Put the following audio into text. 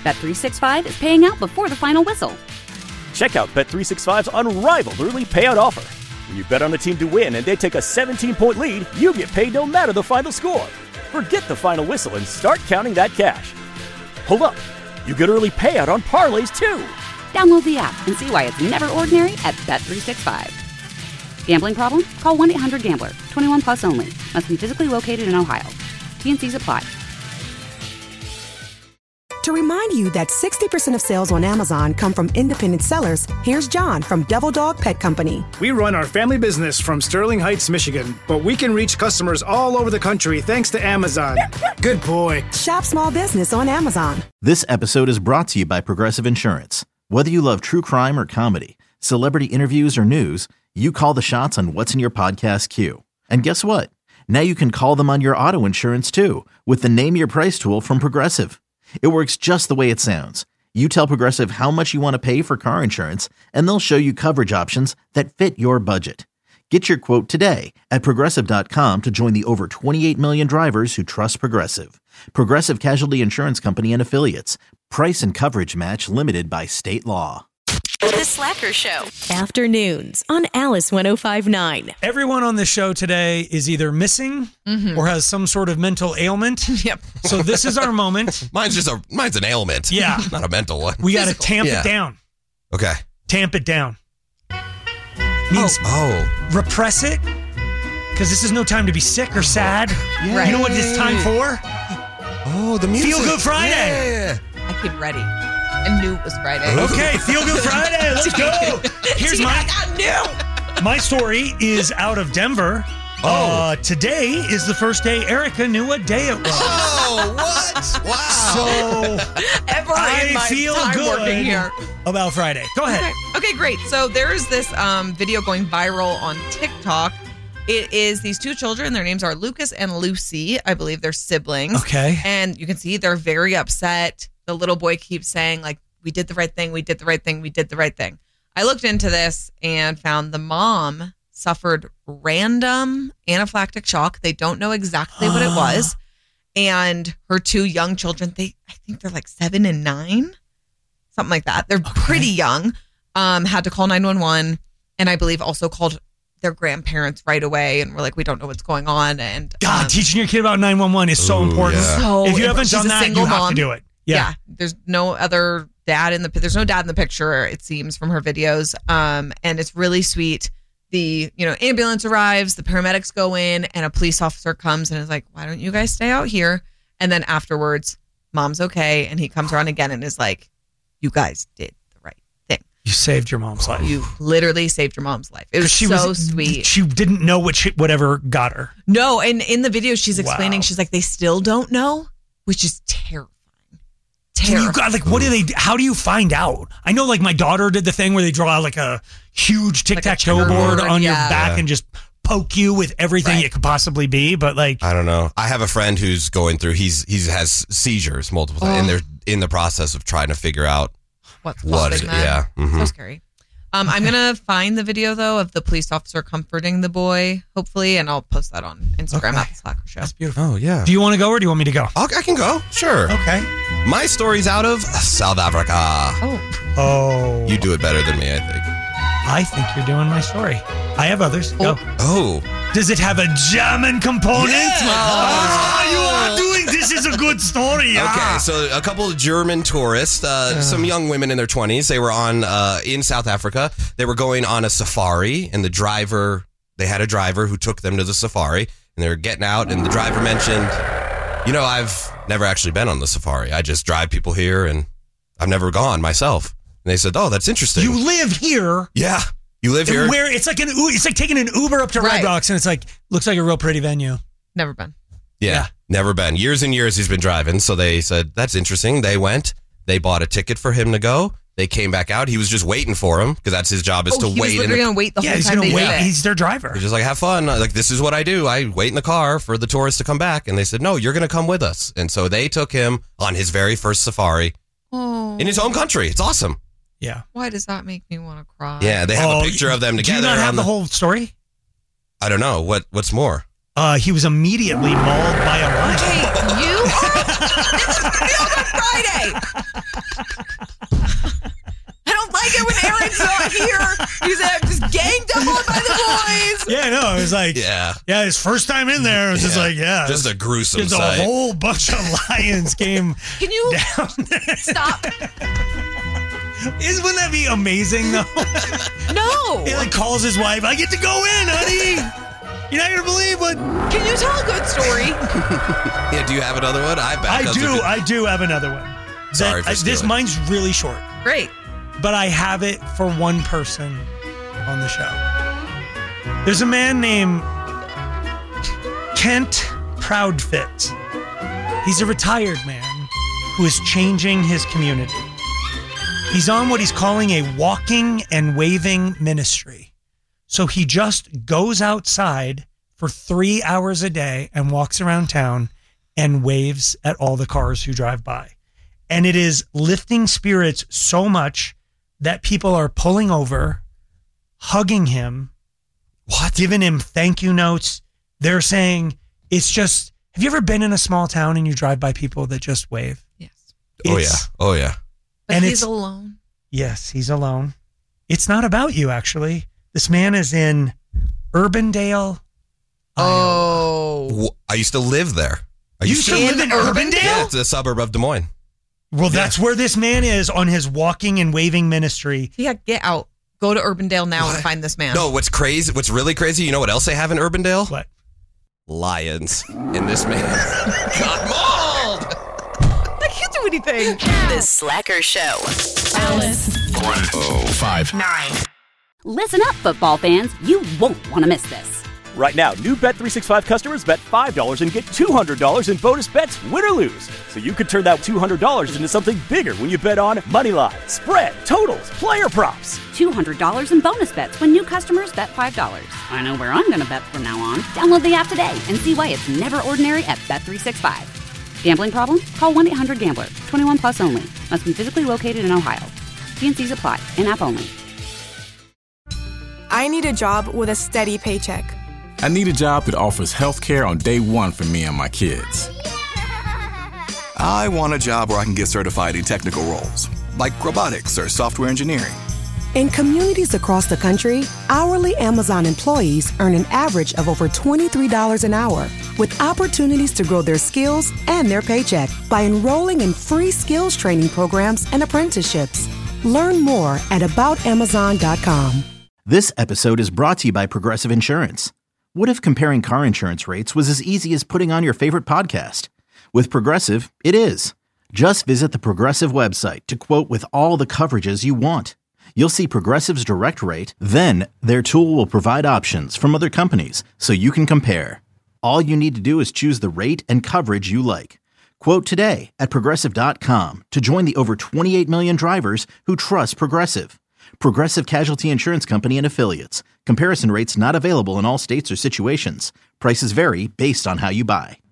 Bet365 is paying out before the final whistle. Check out Bet365's unrivaled early payout offer. When you bet on a team to win and they take a 17-point lead, you get paid no matter the final score. Forget the final whistle and start counting that cash. Hold up. You get early payout on parlays, too. Download the app and see why it's never ordinary at Bet365. Gambling problem? Call 1-800-GAMBLER. 21 plus only. Must be physically located in Ohio. T&Cs apply. To remind you that 60% of sales on Amazon come from independent sellers, here's John from Devil Dog Pet Company. We run our family business from Sterling Heights, Michigan, but we can reach customers all over the country thanks to Amazon. Good boy. Shop small business on Amazon. This episode is brought to you by Progressive Insurance. Whether you love true crime or comedy, celebrity interviews or news, you call the shots on what's in your podcast queue. And guess what? Now you can call them on your auto insurance too with the Name Your Price tool from Progressive. It works just the way it sounds. You tell Progressive how much you want to pay for car insurance, and they'll show you coverage options that fit your budget. Get your quote today at Progressive.com to join the over 28 million drivers who trust Progressive. Progressive Casualty Insurance Company and Affiliates. Price and coverage match limited by state law. The Slacker Show. Afternoons on Alice 105.9. Everyone on the show today is either missing or has some sort of mental ailment. Yep. So this is our moment. Mine's an ailment. Yeah. Not a mental one. We got to tamp it down. Okay. Tamp it down. Means repress it. Because this is no time to be sick or sad. Yeah. Right. You know what it's time for? Oh, the music. Feel Good Friday. Yeah. I came ready. I knew it was Friday. Okay, Feel Good Friday. Let's go. Here's my story is out of Denver. Today is the first day Erica knew what day it was. Oh, what? Wow. So I feel good here. about Friday. Go ahead. Okay, great. So there is this video going viral on TikTok. It is these two children. Their names are Lucas and Lucy. I believe they're siblings. Okay. And you can see they're very upset. The little boy keeps saying, like, we did the right thing, we did the right thing, we did the right thing. I looked into this and found the mom suffered random anaphylactic shock. They don't know exactly what it was. And her two young children, I think they're like 7 and 9, something like that. They're pretty young. Had to call 911, and I believe also called their grandparents right away and were like, we don't know what's going on. And God, teaching your kid about 911 is so important. Yeah. So if you haven't done that, you have to do it. Yeah. There's no other dad there's no dad in the picture, it seems, from her videos. And it's really sweet. The, ambulance arrives, the paramedics go in, and a police officer comes and is like, why don't you guys stay out here? And then afterwards, mom's okay. And he comes around again and is like, you guys did the right thing. You saved your mom's life. You literally saved your mom's life. It was so sweet. She didn't know whatever got her. No, and in the video, she's explaining, she's like, they still don't know, which is terrifying. How do you find out? I know, like, my daughter did the thing where they draw like a huge tic-tac-toe board on your back and just poke you with everything it could possibly be, but like, I don't know. I have a friend who's going through, he has seizures multiple times, and they're in the process of trying to figure out what's causing that. Yeah. Mm-hmm. So scary. I'm going to find the video, though, of the police officer comforting the boy, hopefully, and I'll post that on Instagram at The Slacker Show. That's beautiful. Oh, yeah. Do you want to go or do you want me to go? I can go. Sure. Okay. My story's out of South Africa. Oh. You do it better than me, I think. I think you're doing my story. I have others. Go. Oh. Does it have a German component? Yeah. You are doing this is a good story. Okay, so a couple of German tourists, some young women in their 20s, they were in South Africa. They were going on a safari, and they had a driver who took them to the safari, and they were getting out, and the driver mentioned, I've never actually been on the safari. I just drive people here, and I've never gone myself. And they said, oh, that's interesting. You live here. Yeah. You live here. Where it's like taking an Uber up to Red Rocks, and it's like, looks like a real pretty venue. Never been. Yeah, never been. Years and years he's been driving. So they said, that's interesting. They went. They bought a ticket for him to go. They came back out. He was just waiting for him because that's his job is to wait. He was literally going to wait the whole time. He's going to wait. He's their driver. He's just like, have fun. Like, this is what I do. I wait in the car for the tourists to come back. And they said, no, you're going to come with us. And so they took him on his very first safari in his home country. It's awesome. Yeah. Why does that make me want to cry? Yeah, they have a picture of them together. Do you not have the whole story? I don't know. What's more? He was immediately mauled by a lion. Okay, you are... This is Feel Good Friday! He said, I'm just ganged up on by the boys. Yeah, no, it was like, Yeah. his first time in there, it was just like, Just a gruesome just sight. a whole bunch of lions came Can you down there. stop? Wouldn't that be amazing, though? No. He like calls his wife, I get to go in, honey. You're not going to believe what... Can you tell a good story? Yeah, do you have another one? I do have another one. Sorry for This stealing. mine's really short, Great. but I have it for one person on the show. There's a man named Kent Proudfit. He's a retired man who is changing his community. He's on what he's calling a walking and waving ministry. So he just goes outside for 3 hours a day and walks around town and waves at all the cars who drive by. And it is lifting spirits so much that people are pulling over, hugging him, giving him thank you notes. They're saying, it's just, have you ever been in a small town and you drive by people that just wave? Yes. Oh, yeah. But And he's it's- alone. Yes, he's alone. It's not about you, actually. This man is in Urbandale, Iowa. I used to live there. I You used to live in Urbandale? Yeah, it's a suburb of Des Moines. Well, that's where this man is on his walking and waving ministry. Yeah, get out. Go to Urbandale now and find this man. No, what's crazy? What's really crazy? You know what else they have in Urbandale? What? Lions. And this man got mauled. I can't do anything. The Slacker Show. Alice. 105.9. Listen up, football fans. You won't want to miss this. Right now, new Bet365 customers bet $5 and get $200 in bonus bets, win or lose. So you could turn that $200 into something bigger when you bet on moneyline, spread, totals, player props. $200 in bonus bets when new customers bet $5. I know where I'm going to bet from now on. Download the app today and see why it's never ordinary at Bet365. Gambling problem? Call 1-800-GAMBLER. 21 plus only. Must be physically located in Ohio. T&Cs apply. In-app only. I need a job with a steady paycheck. I need a job that offers health care on day one for me and my kids. I want a job where I can get certified in technical roles, like robotics or software engineering. In communities across the country, hourly Amazon employees earn an average of over $23 an hour, with opportunities to grow their skills and their paycheck by enrolling in free skills training programs and apprenticeships. Learn more at aboutamazon.com. This episode is brought to you by Progressive Insurance. What if comparing car insurance rates was as easy as putting on your favorite podcast? With Progressive, it is. Just visit the Progressive website to quote with all the coverages you want. You'll see Progressive's direct rate, then their tool will provide options from other companies so you can compare. All you need to do is choose the rate and coverage you like. Quote today at Progressive.com to join the over 28 million drivers who trust Progressive. Progressive Casualty Insurance Company and Affiliates. Comparison rates not available in all states or situations. Prices vary based on how you buy.